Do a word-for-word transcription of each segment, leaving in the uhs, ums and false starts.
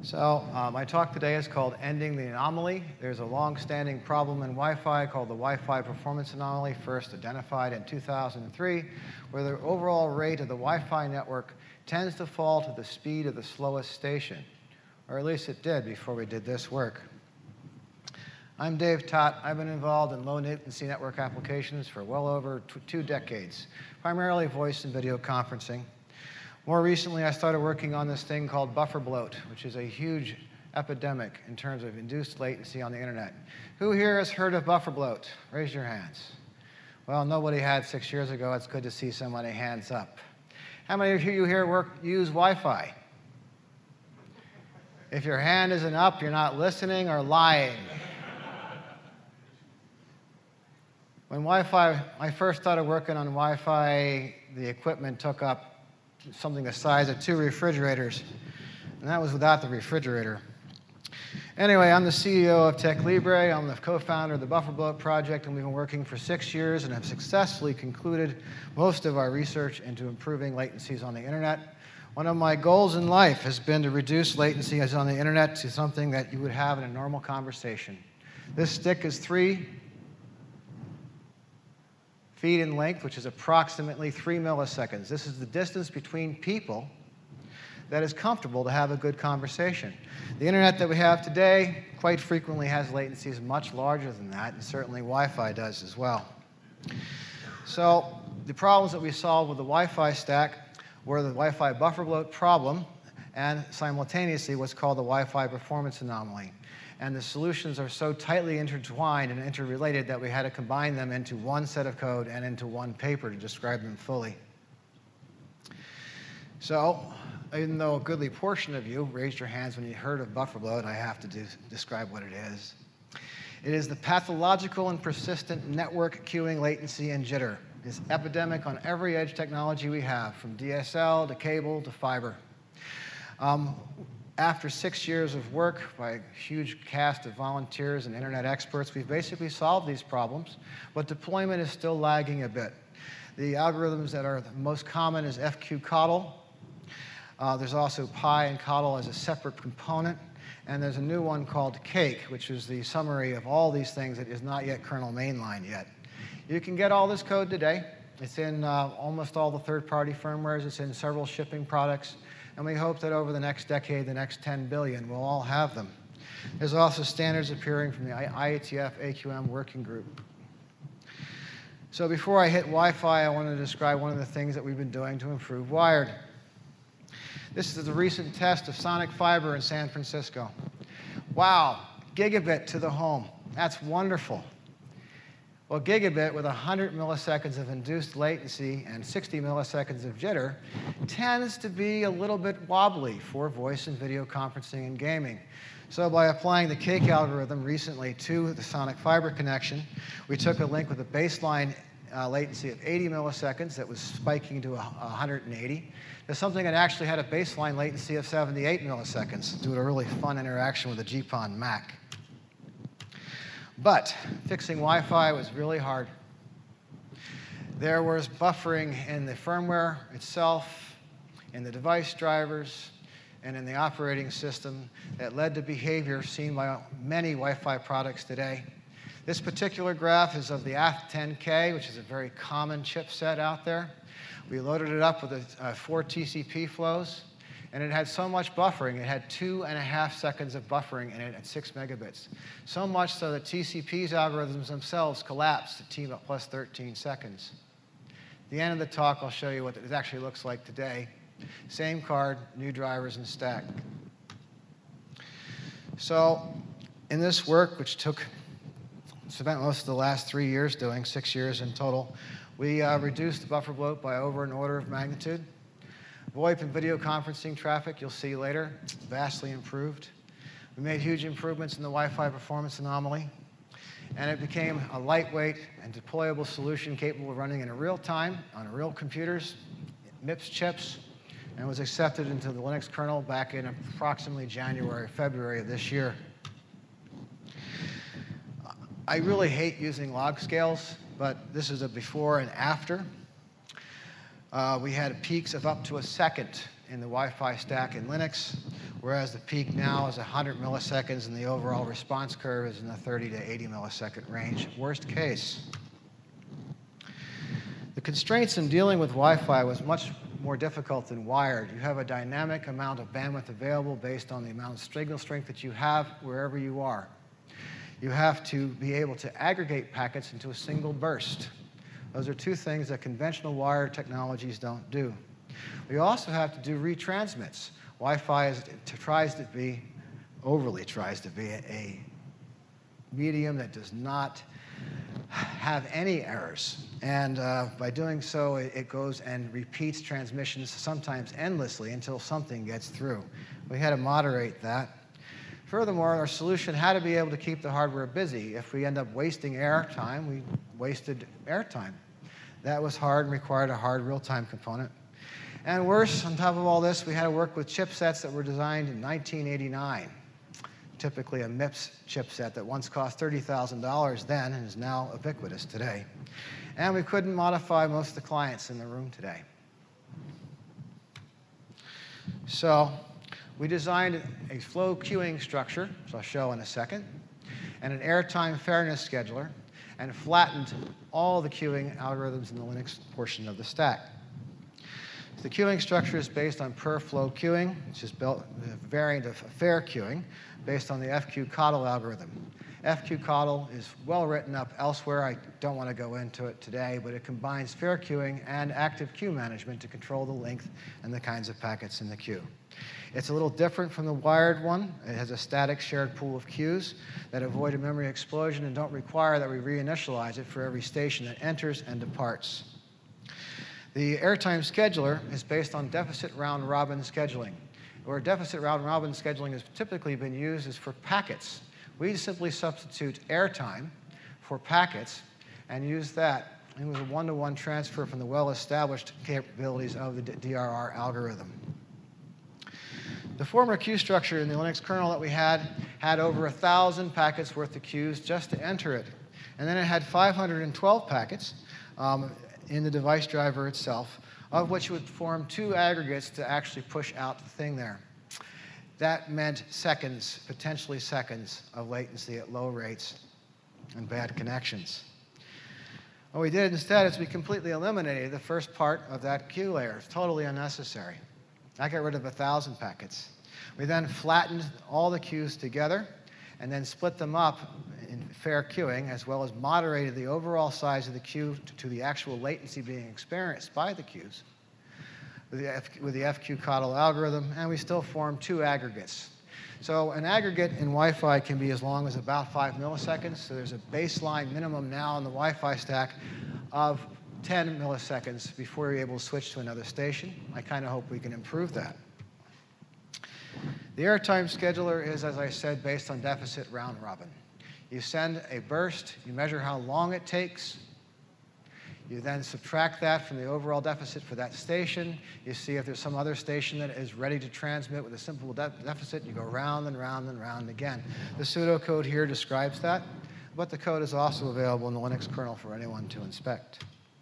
So uh, my talk today is called Ending the Anomaly. There's a long-standing problem in Wi-Fi called the Wi-Fi performance anomaly, first identified in two thousand three, where the overall rate of the Wi-Fi network tends to fall to the speed of the slowest station, or at least it did before we did this work. I'm Dave Tott. I've been involved in low-latency network applications for well over two decades, primarily voice and video conferencing. More recently, I started working on this thing called buffer bloat, which is a huge epidemic in terms of induced latency on the internet. Who here has heard of buffer bloat? Raise your hands. Well, nobody had six years ago. It's good to see so many hands up. How many of you here work, use Wi-Fi? If your hand isn't up, you're not listening or lying. When Wi-Fi, I first started working on Wi-Fi, the equipment took up something the size of two refrigerators, and that was without the refrigerator. Anyway, I'm the C E O of TechLibre. I'm the co-founder of the Buffer Bloat project, and we've been working for six years and have successfully concluded most of our research into improving latencies on the internet. One of my goals in life has been to reduce latencies on the internet to something that you would have in a normal conversation. This stick is three feet in length, which is approximately three milliseconds. This is the distance between people that is comfortable to have a good conversation. The internet that we have today quite frequently has latencies much larger than that, and certainly Wi-Fi does as well. So the problems that we solved with the Wi-Fi stack were the Wi-Fi buffer bloat problem and simultaneously what's called the Wi-Fi performance anomaly. And the solutions are so tightly intertwined and interrelated that we had to combine them into one set of code and into one paper to describe them fully. So, even though a goodly portion of you raised your hands when you heard of buffer bloat, I have to do, describe what it is. It is the pathological and persistent network queuing latency and jitter. It's epidemic on every edge technology we have, from D S L to cable to fiber. Um, After six years of work by a huge cast of volunteers and internet experts, we've basically solved these problems, but deployment is still lagging a bit. The algorithms that are the most common is F Q CODL. Uh, there's also Pi and CODL as a separate component, and there's a new one called Cake, which is the summary of all these things that is not yet kernel mainline yet. You can get all this code today. It's in uh, almost all the third-party firmwares. It's in several shipping products. And we hope that over the next decade, the next ten billion, we'll all have them. There's also standards appearing from the I A T F A Q M working group. So before I hit Wi-Fi, I want to describe one of the things that we've been doing to improve wired. This is the recent test of Sonic Fiber in San Francisco. Wow, gigabit to the home. That's wonderful. Well, gigabit with one hundred milliseconds of induced latency and sixty milliseconds of jitter tends to be a little bit wobbly for voice and video conferencing and gaming. So by applying the Cake algorithm recently to the Sonic Fiber connection, we took a link with a baseline uh, latency of eighty milliseconds that was spiking to one hundred eighty. There's something that actually had a baseline latency of seventy-eight milliseconds due to a really fun interaction with the G P O N Mac. But fixing Wi-Fi was really hard. There was buffering in the firmware itself, in the device drivers, and in the operating system that led to behavior seen by many Wi-Fi products today. This particular graph is of the A T ten K, which is a very common chipset out there. We loaded it up with a, uh, four T C P flows, and it had so much buffering. It had two and a half seconds of buffering in it at six megabits. So much so that T C P's algorithms themselves collapsed to T plus thirteen seconds. At the end of the talk, I'll show you what it actually looks like today. Same card, new drivers and stack. So in this work, which took, spent most of the last three years doing, six years in total, we uh, reduced the buffer bloat by over an order of magnitude. VoIP and video conferencing traffic, you'll see later, vastly improved. We made huge improvements in the Wi-Fi performance anomaly, and it became a lightweight and deployable solution capable of running in real time on real computers, M I P S chips, and was accepted into the Linux kernel back in approximately January, February of this year. I really hate using log scales, but this is a before and after. Uh, we had peaks of up to a second in the Wi-Fi stack in Linux, whereas the peak now is one hundred milliseconds and the overall response curve is in the thirty to eighty millisecond range, worst case. The constraints in dealing with Wi-Fi was much more difficult than wired. You have a dynamic amount of bandwidth available based on the amount of signal strength that you have wherever you are. You have to be able to aggregate packets into a single burst. Those are two things that conventional wired technologies don't do. We also have to do retransmits. Wi-Fi is, tries to be, overly tries to be, a medium that does not have any errors. And uh, by doing so, it, it goes and repeats transmissions, sometimes endlessly, until something gets through. We had to moderate that. Furthermore, our solution had to be able to keep the hardware busy. If we end up wasting air time, we wasted air time. That was hard and required a hard real-time component. And worse, on top of all this, we had to work with chipsets that were designed in nineteen eighty-nine. Typically a MIPS chipset that once cost thirty thousand dollars then and is now ubiquitous today. And we couldn't modify most of the clients in the room today. So we designed a flow queuing structure, which I'll show in a second, and an airtime fairness scheduler, and flattened all the queuing algorithms in the Linux portion of the stack. The queuing structure is based on per-flow queuing, which is built a variant of fair queuing based on the F Q CODL algorithm. F Q CODL is well written up elsewhere. I don't want to go into it today, but it combines fair queuing and active queue management to control the length and the kinds of packets in the queue. It's a little different from the wired one. It has a static shared pool of queues that avoid a memory explosion and don't require that we reinitialize it for every station that enters and departs. The airtime scheduler is based on deficit round-robin scheduling. Where deficit round-robin scheduling has typically been used is for packets. We simply substitute airtime for packets and use that. It was a one-to-one transfer from the well-established capabilities of the D R R algorithm. The former queue structure in the Linux kernel that we had had over one thousand packets worth of queues just to enter it. And then it had five hundred twelve packets um, in the device driver itself, of which would form two aggregates to actually push out the thing there. That meant seconds, potentially seconds, of latency at low rates and bad connections. What we did instead is we completely eliminated the first part of that queue layer. It's totally unnecessary. I got rid of one thousand packets. We then flattened all the queues together and then split them up in fair queuing, as well as moderated the overall size of the queue to, to the actual latency being experienced by the queues with the, F, with the F Q CODL algorithm, and we still form two aggregates. So an aggregate in Wi-Fi can be as long as about five milliseconds, so there's a baseline minimum now in the Wi-Fi stack of ten milliseconds before you're able to switch to another station. I kind of hope we can improve that. The airtime scheduler is, as I said, based on deficit round-robin. You send a burst, you measure how long it takes, you then subtract that from the overall deficit for that station, you see if there's some other station that is ready to transmit with a simple de deficit, you go round and round and round again. The pseudocode here describes that, but the code is also available in the Linux kernel for anyone to inspect.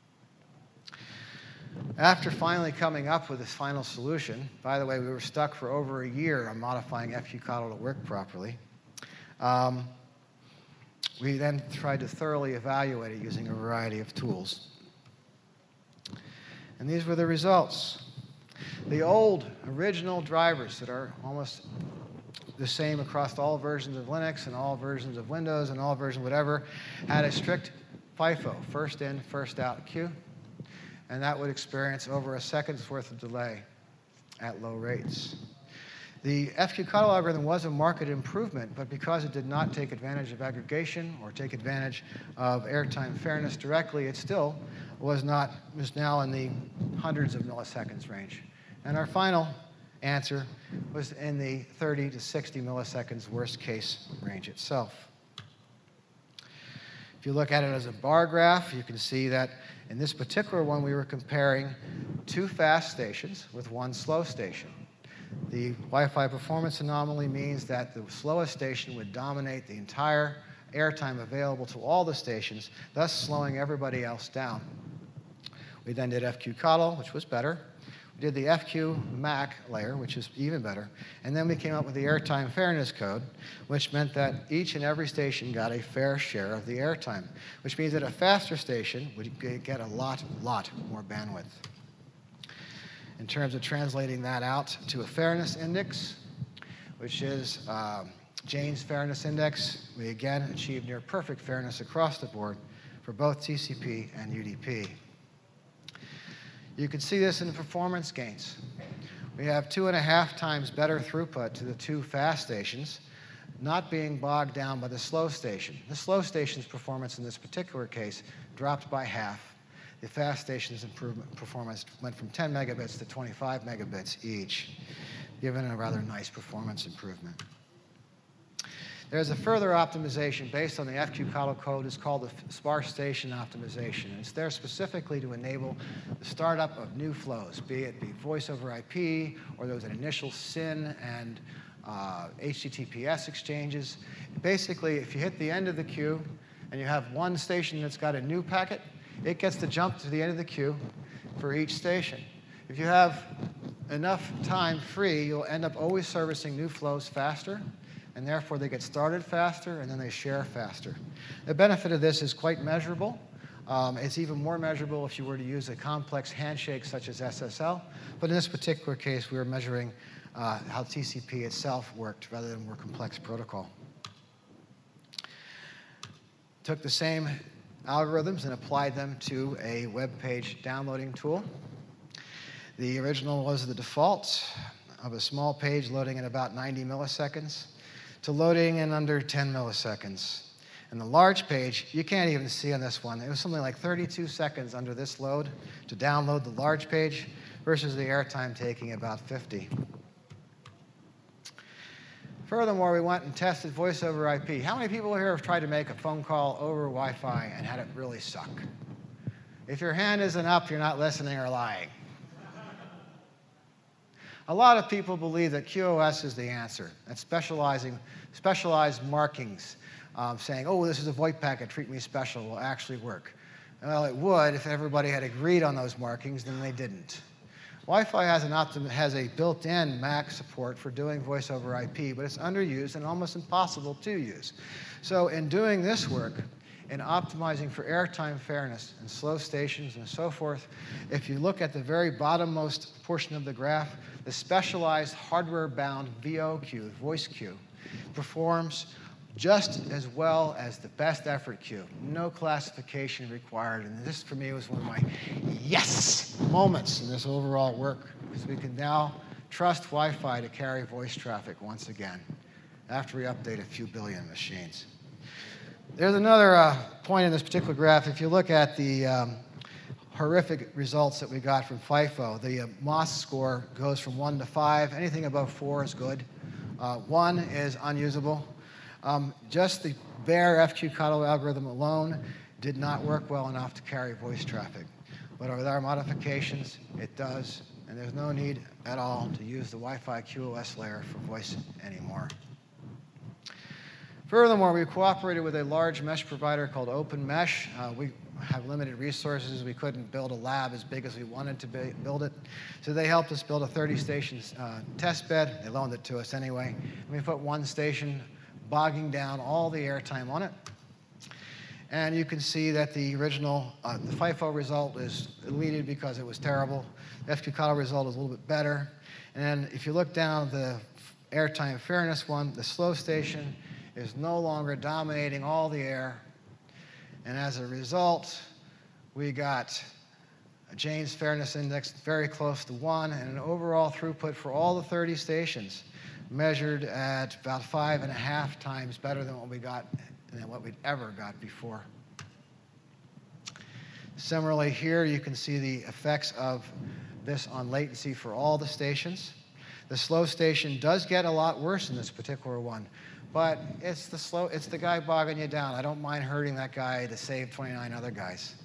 After finally coming up with this final solution, by the way, we were stuck for over a year on modifying F Q CODL to work properly. Um, we then tried to thoroughly evaluate it using a variety of tools. And these were the results. The old original drivers that are almost the same across all versions of Linux and all versions of Windows and all versions whatever had a strict FIFO, first in, first out queue. And that would experience over a second's worth of delay at low rates. The F Q CODL algorithm was a marked improvement, but because it did not take advantage of aggregation or take advantage of airtime fairness directly, it still was not, was now in the hundreds of milliseconds range. And our final answer was in the thirty to sixty milliseconds worst case range itself. If you look at it as a bar graph, you can see that in this particular one, we were comparing two fast stations with one slow station. The Wi-Fi performance anomaly means that the slowest station would dominate the entire airtime available to all the stations, thus slowing everybody else down. We then did F Q CODL, which was better. We did the F Q M A C layer, which is even better, and then we came up with the airtime fairness code, which meant that each and every station got a fair share of the airtime, which means that a faster station would get a lot, lot more bandwidth. In terms of translating that out to a fairness index, which is um, Jane's Fairness Index, we again achieved near perfect fairness across the board for both T C P and U D P. You can see this in the performance gains. We have two and a half times better throughput to the two fast stations, not being bogged down by the slow station. The slow station's performance in this particular case dropped by half. The fast station's improvement performance went from ten megabits to twenty-five megabits each, giving a rather nice performance improvement. There's a further optimization based on the F Q colo code. It's called the sparse station optimization. It's there specifically to enable the startup of new flows, be it be voice over I P, or there was an initial S Y N and uh, H T T P S exchanges. Basically, if you hit the end of the queue and you have one station that's got a new packet, it gets to jump to the end of the queue for each station. If you have enough time free, you'll end up always servicing new flows faster, and therefore they get started faster and then they share faster. The benefit of this is quite measurable. Um, it's even more measurable if you were to use a complex handshake such as S S L, but in this particular case we were measuring uh, how T C P itself worked rather than more complex protocol. Took the same algorithms and applied them to a web page downloading tool. The original was the default of a small page loading in about ninety milliseconds to loading in under ten milliseconds. And the large page, you can't even see on this one. It was something like thirty-two seconds under this load to download the large page versus the airtime taking about fifty. Furthermore, we went and tested voice over I P. How many people here have tried to make a phone call over Wi-Fi and had it really suck? If your hand isn't up, you're not listening or lying. A lot of people believe that Q o S is the answer, that specializing, specialized markings, um, saying, oh, this is a VoIP packet, treat me special, will actually work. Well, it would if everybody had agreed on those markings, then they didn't. Wi-Fi has, an optim has a built-in M A C support for doing voice over I P, but it's underused and almost impossible to use. So in doing this work, in optimizing for airtime fairness and slow stations and so forth, if you look at the very bottommost portion of the graph, the specialized hardware-bound V O queue, voice queue, performs just as well as the best effort queue. No classification required. And this, for me, was one of my yes moments in this overall work, because we can now trust Wi-Fi to carry voice traffic once again, after we update a few billion machines. There's another uh, point in this particular graph. If you look at the um, horrific results that we got from FIFO, the uh, M O S score goes from one to five. Anything above four is good. Uh, one is unusable. Um, just the bare F Q colo algorithm alone did not work well enough to carry voice traffic. But with our modifications, it does, and there's no need at all to use the Wi-Fi Q o S layer for voice anymore. Furthermore, we cooperated with a large mesh provider called OpenMesh. Uh, we have limited resources. We couldn't build a lab as big as we wanted to be, build it. So they helped us build a thirty station uh, test bed. They loaned it to us anyway. And we put one station bogging down all the airtime on it. And you can see that the original, uh, the FIFO result is deleted because it was terrible. The F Q colo result is a little bit better. And then if you look down the airtime fairness one, the slow station is no longer dominating all the air. And as a result, we got a Jane's Fairness Index very close to one, and an overall throughput for all the thirty stations measured at about five and a half times better than what we got, than what we'd ever got before. Similarly here, you can see the effects of this on latency for all the stations. The slow station does get a lot worse in this particular one, but it's the slow, it's the guy bogging you down. I don't mind hurting that guy to save twenty-nine other guys.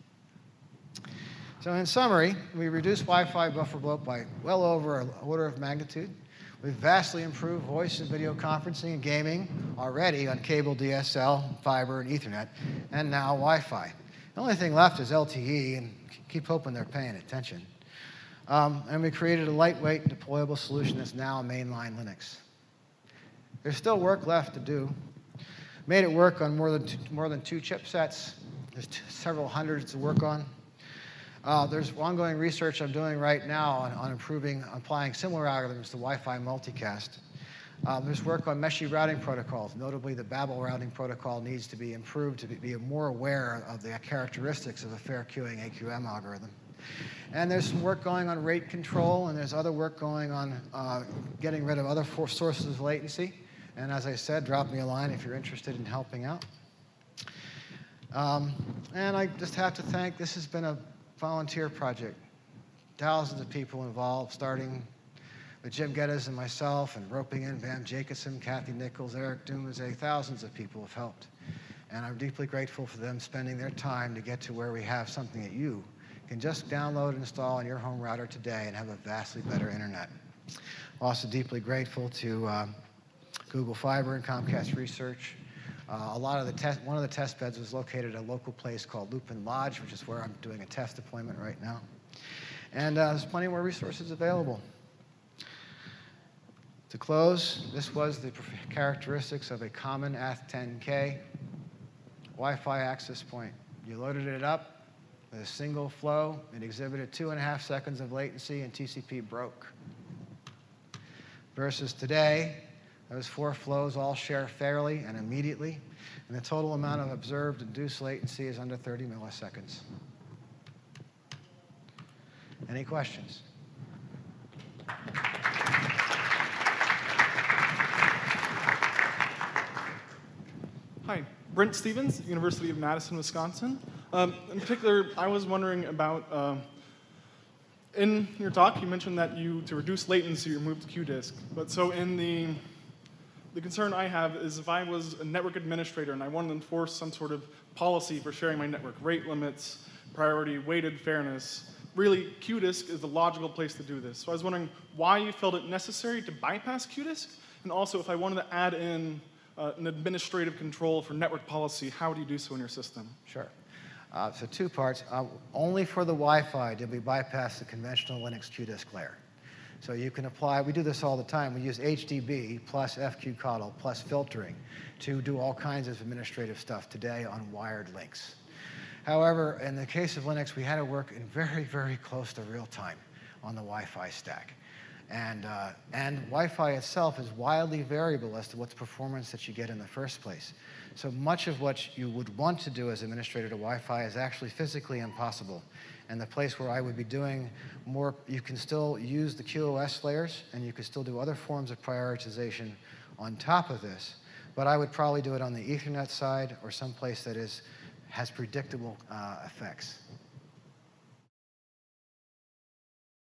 So in summary, we reduced Wi-Fi buffer bloat by well over an order of magnitude. We've vastly improved voice and video conferencing and gaming already on cable, D S L, fiber, and Ethernet, and now Wi-Fi. The only thing left is L T E, and keep hoping they're paying attention. Um, and we created a lightweight, deployable solution that's now mainline Linux. There's still work left to do. Made it work on more than two, more than two chipsets. There's t several hundreds to work on. Uh, there's ongoing research I'm doing right now on, on improving, applying similar algorithms to Wi-Fi multicast. Um, there's work on meshy routing protocols. Notably, the Babel routing protocol needs to be improved to be, be more aware of the characteristics of a fair queuing A Q M algorithm. And there's some work going on rate control, and there's other work going on uh, getting rid of other sources of latency. And as I said, drop me a line if you're interested in helping out. Um, and I just have to thank, this has been a volunteer project. Thousands of people involved, starting with Jim Geddes and myself, and roping in Bam Jacobson, Kathy Nichols, Eric Dumaze. Thousands of people have helped. And I'm deeply grateful for them spending their time to get to where we have something that you can just download and install on your home router today and have a vastly better internet. Also deeply grateful to uh, Google Fiber and Comcast Research. Uh, a lot of the test, one of the test beds was located at a local place called Lupin Lodge, which is where I'm doing a test deployment right now. And uh, there's plenty more resources available. To close, this was the characteristics of a common A T ten K Wi-Fi access point. You loaded it up with a single flow. It exhibited two and a half seconds of latency, and T C P broke. Versus today, those four flows all share fairly and immediately, and the total amount of observed induced latency is under thirty milliseconds. Any questions? Hi, Brent Stevens, University of Madison, Wisconsin. Um, in particular, I was wondering about, uh, in your talk, you mentioned that you, to reduce latency, you removed QDisk. But so in the, the concern I have is if I was a network administrator and I wanted to enforce some sort of policy for sharing my network, rate limits, priority, weighted fairness, really QDisk is the logical place to do this. So I was wondering why you felt it necessary to bypass QDisk, and also if I wanted to add in Uh, an administrative control for network policy, how do you do so in your system? Sure. Uh, so two parts. Uh, only for the Wi-Fi did we bypass the conventional Linux QDisk layer. So you can apply, we do this all the time. We use H D B plus F Q C O D L plus filtering to do all kinds of administrative stuff today on wired links. However, in the case of Linux, we had to work in very, very close to real time on the Wi-Fi stack. And, uh, and Wi-Fi itself is wildly variable as to what the performance that you get in the first place. So much of what you would want to do as administrator to Wi-Fi is actually physically impossible. And the place where I would be doing more, you can still use the Q o S layers, and you can still do other forms of prioritization on top of this. But I would probably do it on the Ethernet side or someplace that is, has predictable uh, effects.